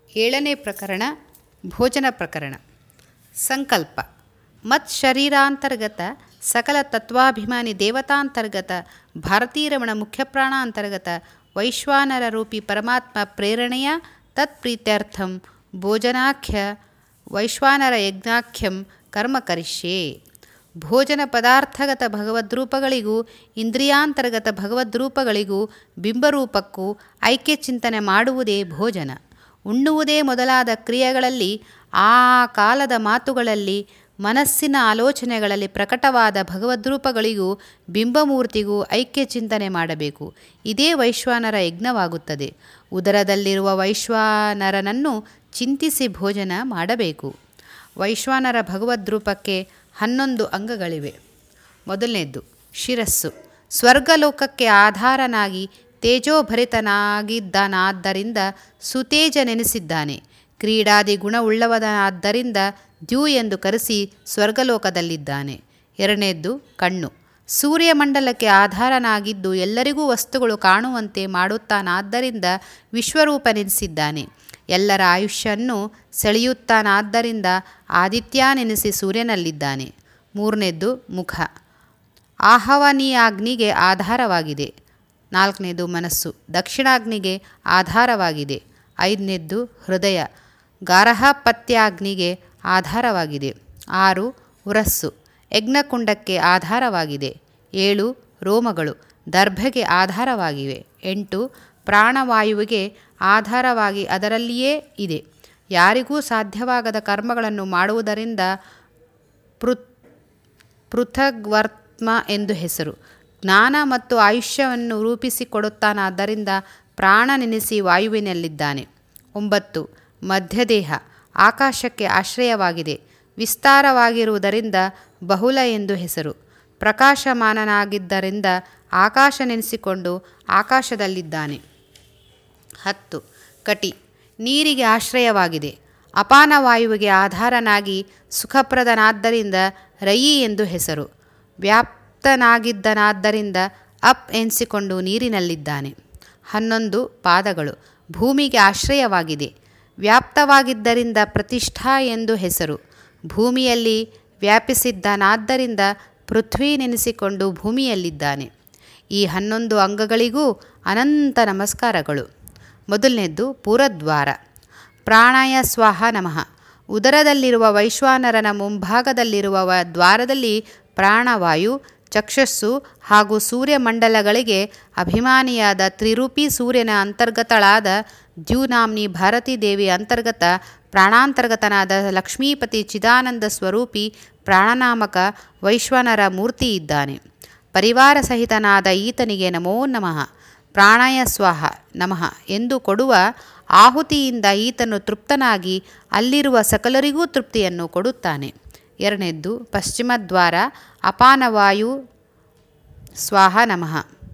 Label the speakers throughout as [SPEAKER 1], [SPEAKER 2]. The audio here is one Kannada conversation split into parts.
[SPEAKER 1] ಏಳನೇ ಪ್ರಕರಣ ಭೋಜನ ಪ್ರಕರಣ. ಸಂಕಲ್ಪ ಮತ್ ಶರೀರಾಂತರ್ಗತ ಸಕಲ ತತ್ವಾಭಿಮಾನಿ ದೇವತಾಂತರ್ಗತ ಭಾರತೀರಮಣ ಮುಖ್ಯಪ್ರಾಣ ಅಂತರ್ಗತ ವೈಶ್ವಾನರ ರೂಪಿ ಪರಮಾತ್ಮ ಪ್ರೇರಣೆಯ ತತ್ಪ್ರೀತ್ಯರ್ಥಂ ಭೋಜನಾಖ್ಯ ವೈಶ್ವಾನರ ಯಜ್ಞಾಖ್ಯಂ ಕರ್ಮ ಕರಿಷ್ಯೆ. ಭೋಜನ ಪದಾರ್ಥಗತ ಭಗವದ್ರೂಪಗಳಿಗೂ ಇಂದ್ರಿಯಾಂತರ್ಗತ ಭಗವದ್ರೂಪಗಳಿಗೂ ಬಿಂಬರೂಪಕ್ಕೂ ಐಕ್ಯ ಚಿಂತನೆ ಮಾಡುವುದೇ ಭೋಜನ. ಉಣ್ಣುವುದೇ ಮೊದಲಾದ ಕ್ರಿಯೆಗಳಲ್ಲಿ ಆ ಕಾಲದ ಮಾತುಗಳಲ್ಲಿ ಮನಸ್ಸಿನ ಆಲೋಚನೆಗಳಲ್ಲಿ ಪ್ರಕಟವಾದ ಭಗವದ್ರೂಪಗಳಿಗೂ ಬಿಂಬಮೂರ್ತಿಗೂ ಐಕ್ಯ ಚಿಂತನೆ ಮಾಡಬೇಕು. ಇದೇ ವೈಶ್ವಾನರ ಯಜ್ಞವಾಗುತ್ತದೆ. ಉದರದಲ್ಲಿರುವ ವೈಶ್ವಾನರನನ್ನು ಚಿಂತಿಸಿ ಭೋಜನ ಮಾಡಬೇಕು. ವೈಶ್ವಾನರ ಭಗವದ್ರೂಪಕ್ಕೆ 11 ಅಂಗಗಳಿವೆ. ಮೊದಲನೇದ್ದು ಶಿರಸ್ಸು. ಸ್ವರ್ಗಲೋಕಕ್ಕೆ ಆಧಾರನಾಗಿ ತೇಜೋಭರಿತನಾಗಿದ್ದಾನಾದ್ದರಿಂದ ಸುತೇಜನೆನಿಸಿದ್ದಾನೆ. ಕ್ರೀಡಾದಿ ಗುಣವುಳ್ಳವನಾದ್ದರಿಂದ ದ್ಯು ಎಂದು ಕರೆಸಿ ಸ್ವರ್ಗಲೋಕದಲ್ಲಿದ್ದಾನೆ. ಎರಡನೇದ್ದು ಕಣ್ಣು. ಸೂರ್ಯಮಂಡಲಕ್ಕೆ ಆಧಾರನಾಗಿದ್ದು ಎಲ್ಲರಿಗೂ ವಸ್ತುಗಳು ಕಾಣುವಂತೆ ಮಾಡುತ್ತಾನಾದ್ದರಿಂದ ವಿಶ್ವರೂಪನೆನಿಸಿದ್ದಾನೆ. ಎಲ್ಲರ ಆಯುಷ್ಯನ್ನು ಸೆಳೆಯುತ್ತಾನಾದ್ದರಿಂದ ಆದಿತ್ಯನೆನಿಸಿ ಸೂರ್ಯನಲ್ಲಿದ್ದಾನೆ. ಮೂರನೇದ್ದು ಮುಖ. ಆಹವನೀಯಾಗ್ನಿಗೆ ಆಧಾರವಾಗಿದೆ. ನಾಲ್ಕನೇದು ಮನಸ್ಸು. ದಕ್ಷಿಣಾಗ್ನಿಗೆ ಆಧಾರವಾಗಿದೆ. ಐದನೇದ್ದು ಹೃದಯ. ಗಾರ್ಹಪತ್ಯಾಗ್ನಿಗೆ ಆಧಾರವಾಗಿದೆ. 6 ಉರಸ್ಸು. ಯಜ್ಞಕುಂಡಕ್ಕೆ ಆಧಾರವಾಗಿದೆ. 7 ರೋಮಗಳು ದರ್ಭೆಗೆ ಆಧಾರವಾಗಿವೆ. 8 ಪ್ರಾಣವಾಯುವಿಗೆ ಆಧಾರವಾಗಿ ಅದರಲ್ಲಿಯೇ ಇದೆ. ಯಾರಿಗೂ ಸಾಧ್ಯವಾಗದ ಕರ್ಮಗಳನ್ನು ಮಾಡುವುದರಿಂದ ಪೃಥಗ್ವರ್ತ್ಮ ಎಂದು ಹೆಸರು. ಜ್ಞಾನ ಮತ್ತು ಆಯುಷ್ಯವನ್ನು ರೂಪಿಸಿಕೊಡುತ್ತಾನಾದ್ದರಿಂದ ಪ್ರಾಣನೆನಿಸಿ ವಾಯುವಿನಲ್ಲಿದ್ದಾನೆ. 9 ಮಧ್ಯದೇಹ ಆಕಾಶಕ್ಕೆ ಆಶ್ರಯವಾಗಿದೆ. ವಿಸ್ತಾರವಾಗಿರುವುದರಿಂದ ಬಹುಲ ಎಂದು ಹೆಸರು. ಪ್ರಕಾಶಮಾನನಾಗಿದ್ದರಿಂದ ಆಕಾಶನೆನಿಸಿಕೊಂಡು ಆಕಾಶದಲ್ಲಿದ್ದಾನೆ. 10 ಕಟಿ ನೀರಿಗೆ ಆಶ್ರಯವಾಗಿದೆ. ಅಪಾನವಾಯುವಿಗೆ ಆಧಾರನಾಗಿ ಸುಖಪ್ರದನಾದ್ದರಿಂದ ರಯಿ ಎಂದು ಹೆಸರು. ವ್ಯಾಪ್ತನಾಗಿದ್ದನಾದ್ದರಿಂದ ಅಪ್ ಎನಿಸಿಕೊಂಡು ನೀರಿನಲ್ಲಿದ್ದಾನೆ. 11 ಪಾದಗಳು ಭೂಮಿಗೆ ಆಶ್ರಯವಾಗಿದೆ. ವ್ಯಾಪ್ತವಾಗಿದ್ದರಿಂದ ಪ್ರತಿಷ್ಠಾ ಎಂದು ಹೆಸರು. ಭೂಮಿಯಲ್ಲಿ ವ್ಯಾಪಿಸಿದ್ದಾನಾದ್ದರಿಂದ ಪೃಥ್ವಿ ನೆನೆಸಿಕೊಂಡು ಭೂಮಿಯಲ್ಲಿದ್ದಾನೆ. ಈ 11 ಅಂಗಗಳಿಗೂ ಅನಂತ ನಮಸ್ಕಾರಗಳು. ಮೊದಲನೇದ್ದು ಪೂರದ್ವಾರ. ಪ್ರಾಣಾಯ ಸ್ವಾಹ ನಮಃ. ಉದರದಲ್ಲಿರುವ ವೈಶ್ವಾನರನ ಮುಂಭಾಗದಲ್ಲಿರುವ ದ್ವಾರದಲ್ಲಿ ಪ್ರಾಣವಾಯು, ಚಕ್ಷಸ್ಸು ಹಾಗೂ ಸೂರ್ಯಮಂಡಲಗಳಿಗೆ ಅಭಿಮಾನಿಯಾದ ತ್ರಿರೂಪಿ ಸೂರ್ಯನ ಅಂತರ್ಗತಳಾದ ದ್ಯುನಾಮ್ನಿ ಭಾರತೀ ದೇವಿ ಅಂತರ್ಗತ ಪ್ರಾಣಾಂತರ್ಗತನಾದ ಲಕ್ಷ್ಮೀಪತಿ ಚಿದಾನಂದ ಸ್ವರೂಪಿ ಪ್ರಾಣನಾಮಕ ವೈಶ್ವಾನರ ಮೂರ್ತಿ ಇದ್ದಾನೆ. ಪರಿವಾರ ಸಹಿತನಾದ ಈತನಿಗೆ ನಮೋ ನಮಃ. ಪ್ರಾಣಾಯ ಸ್ವಾಹ ನಮಃ ಎಂದು ಕೊಡುವ ಆಹುತಿಯಿಂದ ಈತನು ತೃಪ್ತನಾಗಿ ಅಲ್ಲಿರುವ ಸಕಲರಿಗೂ ತೃಪ್ತಿಯನ್ನು ಕೊಡುತ್ತಾನೆ. ಎರಡನೇದ್ದು ಪಶ್ಚಿಮದ್ವಾರ. ಅಪಾನವಾಯು ಸ್ವಾಹ ನಮಃ.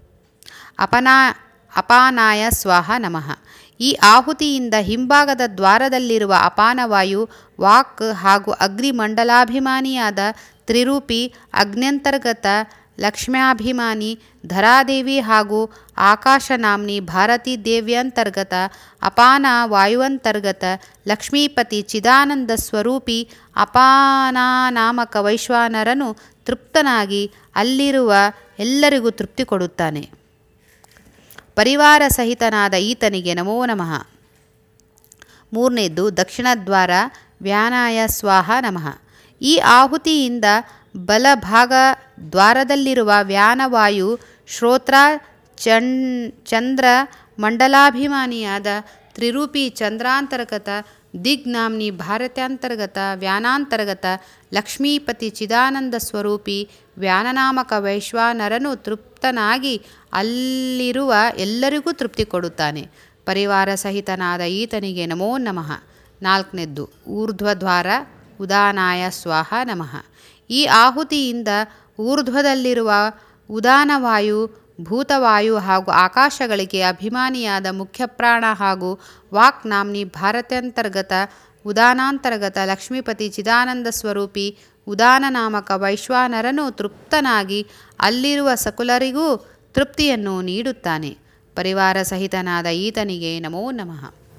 [SPEAKER 1] ಅಪಾನಾಯ ಸ್ವಾಹ ನಮಃ. ಈ ಆಹುತಿಯಿಂದ ಹಿಂಭಾಗದ ದ್ವಾರದಲ್ಲಿರುವ ಅಪಾನವಾಯು ವಾಕ್ ಹಾಗೂ ಅಗ್ನಿಮಂಡಲಾಭಿಮಾನಿಯಾದ ತ್ರಿರೂಪಿ ಅಗ್ನ್ಯಂತರ್ಗತ ಲಕ್ಷ್ಮ್ಯಾಭಿಮಾನಿ ಧರಾದೇವಿ ಹಾಗೂ ಆಕಾಶನಾಮ್ನಿ ಭಾರತೀ ದೇವ್ಯಂತರ್ಗತ ಅಪಾನ ವಾಯುವಂತರ್ಗತ ಲಕ್ಷ್ಮೀಪತಿ ಚಿದಾನಂದ ಸ್ವರೂಪಿ ಅಪಾನಾನಾಮಕ ವೈಶ್ವಾನರನು ತೃಪ್ತನಾಗಿ ಅಲ್ಲಿರುವ ಎಲ್ಲರಿಗೂ ತೃಪ್ತಿ ಕೊಡುತ್ತಾನೆ. ಪರಿವಾರ ಸಹಿತನಾದ ಈತನಿಗೆ ನಮೋ ನಮಃ. ಮೂರನೇದ್ದು ದಕ್ಷಿಣದ್ವಾರ. ವ್ಯಾನಾಯ ಸ್ವಾಹ ನಮಃ. ಈ ಆಹುತಿಯಿಂದ ಬಲಭಾಗ ದ್ವಾರದಲ್ಲಿರುವ ವ್ಯಾನವಾಯು ಶ್ರೋತ್ರ ಚಂದ್ರ ಮಂಡಲಾಭಿಮಾನಿಯಾದ ತ್ರಿರೂಪಿ ಚಂದ್ರಾಂತರ್ಗತ ದಿಗ್ನಾಮ್ನಿ ಭಾರತ್ಯಾಂತರ್ಗತ ವ್ಯಾನಾಂತರ್ಗತ ಲಕ್ಷ್ಮೀಪತಿ ಚಿದಾನಂದ ಸ್ವರೂಪಿ ವ್ಯಾನನಾಮಕ ವೈಶ್ವಾನರನು ತೃಪ್ತನಾಗಿ ಅಲ್ಲಿರುವ ಎಲ್ಲರಿಗೂ ತೃಪ್ತಿ ಕೊಡುತ್ತಾನೆ. ಪರಿವಾರ ಸಹಿತನಾದ ಈತನಿಗೆ ನಮೋ ನಮಃ. ನಾಲ್ಕನೇದ್ದು ಊರ್ಧ್ವದ್ವಾರ. ಉದಾನಾಯ ಸ್ವಾಹ ನಮಃ. ಈ ಆಹುತಿಯಿಂದ ಊರ್ಧ್ವದಲ್ಲಿರುವ ಉದಾನವಾಯು ಭೂತವಾಯು ಹಾಗೂ ಆಕಾಶಗಳಿಗೆ ಅಭಿಮಾನಿಯಾದ ಮುಖ್ಯಪ್ರಾಣ ಹಾಗೂ ವಾಕ್ ನಾಮ್ನಿ ಭಾರತ್ಯಂತರ್ಗತ ಉದಾನಾಂತರ್ಗತ ಲಕ್ಷ್ಮೀಪತಿ ಚಿದಾನಂದ ಸ್ವರೂಪಿ ಉದಾನನಾಮಕ ವೈಶ್ವಾನರನು ತೃಪ್ತನಾಗಿ ಅಲ್ಲಿರುವ ಸಕಲರಿಗೂ ತೃಪ್ತಿಯನ್ನು ನೀಡುತ್ತಾನೆ. ಪರಿವಾರ ಸಹಿತನಾದ ಈತನಿಗೆ ನಮೋ ನಮಃ.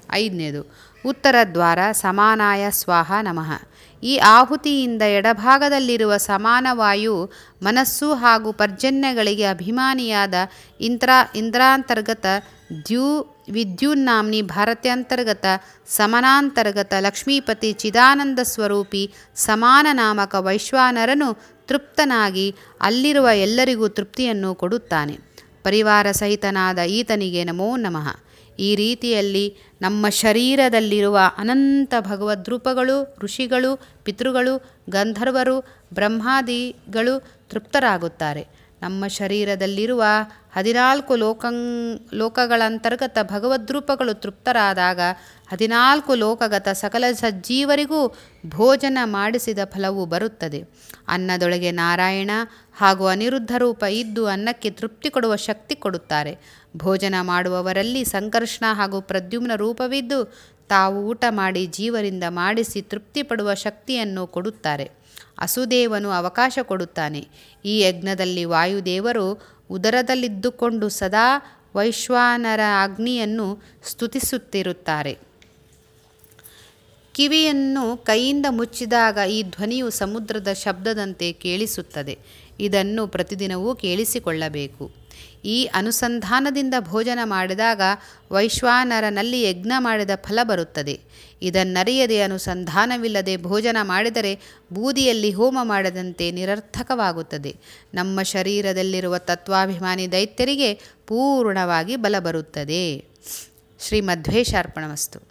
[SPEAKER 1] 5ನೇದು ಉತ್ತರ ದ್ವಾರ ಸಮಾನಾಯ ಸ್ವಾಹ ನಮಃ. ಈ ಆಹುತಿಯಿಂದ ಎಡಭಾಗದಲ್ಲಿರುವ ಸಮಾನವಾಯು ಮನಸ್ಸು ಹಾಗೂ ಪರ್ಜನ್ಯಗಳಿಗೆ ಅಭಿಮಾನಿಯಾದ ಇಂದ್ರಾಂತರ್ಗತ ವಿದ್ಯುನ್ನಾಮ್ನಿ ಭಾರತ್ಯಂತರ್ಗತ ಸಮನಾಂತರ್ಗತ ಲಕ್ಷ್ಮೀಪತಿ ಚಿದಾನಂದ ಸ್ವರೂಪಿ ಸಮಾನ ನಾಮಕ ವೈಶ್ವಾನರನು ತೃಪ್ತನಾಗಿ ಅಲ್ಲಿರುವ ಎಲ್ಲರಿಗೂ ತೃಪ್ತಿಯನ್ನು ಕೊಡುತ್ತಾನೆ. ಪರಿವಾರ ಸಹಿತನಾದ ಈತನಿಗೆ ನಮೋ ನಮಃ. ಈ ರೀತಿಯಲ್ಲಿ ನಮ್ಮ ಶರೀರದಲ್ಲಿರುವ ಅನಂತ ಭಗವದ್ರೂಪಗಳು, ಋಷಿಗಳು, ಪಿತೃಗಳು, ಗಂಧರ್ವರು, ಬ್ರಹ್ಮಾದಿಗಳು ತೃಪ್ತರಾಗುತ್ತಾರೆ. ನಮ್ಮ ಶರೀರದಲ್ಲಿರುವ 14 ಲೋಕಗಳಂತರ್ಗತ ಭಗವದ್ರೂಪಗಳು ತೃಪ್ತರಾದಾಗ 14 ಲೋಕಗತ ಸಕಲ ಸಜ್ಜೀವರಿಗೂ ಭೋಜನ ಮಾಡಿಸಿದ ಫಲವು ಬರುತ್ತದೆ. ಅನ್ನದೊಳಗೆ ನಾರಾಯಣ ಹಾಗೂ ಅನಿರುದ್ಧ ರೂಪ ಇದ್ದು ಅನ್ನಕ್ಕೆ ತೃಪ್ತಿ ಕೊಡುವ ಶಕ್ತಿ ಕೊಡುತ್ತಾರೆ. ಭೋಜನ ಮಾಡುವವರಲ್ಲಿ ಸಂಕರ್ಷಣ ಹಾಗೂ ಪ್ರದ್ಯುಮ್ನ ರೂಪವಿದ್ದು ತಾವು ಊಟ ಮಾಡಿ ಜೀವರಿಂದ ಮಾಡಿಸಿ ತೃಪ್ತಿಪಡುವ ಶಕ್ತಿಯನ್ನು ಕೊಡುತ್ತಾರೆ. ಅಸುದೇವನು ಅವಕಾಶ ಕೊಡುತ್ತಾನೆ. ಈ ಯಜ್ಞದಲ್ಲಿ ವಾಯುದೇವರು ಉದರದಲ್ಲಿದ್ದುಕೊಂಡು ಸದಾ ವೈಶ್ವಾನರ ಅಗ್ನಿಯನ್ನು ಸ್ತುತಿಸುತ್ತಿರುತ್ತಾರೆ. ಕಿವಿಯನ್ನು ಕೈಯಿಂದ ಮುಚ್ಚಿದಾಗ ಈ ಧ್ವನಿಯು ಸಮುದ್ರದ ಶಬ್ದದಂತೆ ಕೇಳಿಸುತ್ತದೆ. ಇದನ್ನು ಪ್ರತಿದಿನವೂ ಕೇಳಿಸಿಕೊಳ್ಳಬೇಕು. ಈ ಅನುಸಂಧಾನದಿಂದ ಭೋಜನ ಮಾಡಿದಾಗ ವೈಶ್ವಾನರನಲ್ಲಿ ಯಜ್ಞ ಮಾಡಿದ ಫಲ ಬರುತ್ತದೆ. ಇದನ್ನರಿಯದೆ ಅನುಸಂಧಾನವಿಲ್ಲದೆ ಭೋಜನ ಮಾಡಿದರೆ ಬೂದಿಯಲ್ಲಿ ಹೋಮ ಮಾಡದಂತೆ ನಿರರ್ಥಕವಾಗುತ್ತದೆ. ನಮ್ಮ ಶರೀರದಲ್ಲಿರುವ ತತ್ವಾಭಿಮಾನಿ ದೈತ್ಯರಿಗೆ ಪೂರ್ಣವಾಗಿ ಬಲ ಬರುತ್ತದೆ. ಶ್ರೀಮಧ್ವೇಶಾರ್ಪಣಮಸ್ತು.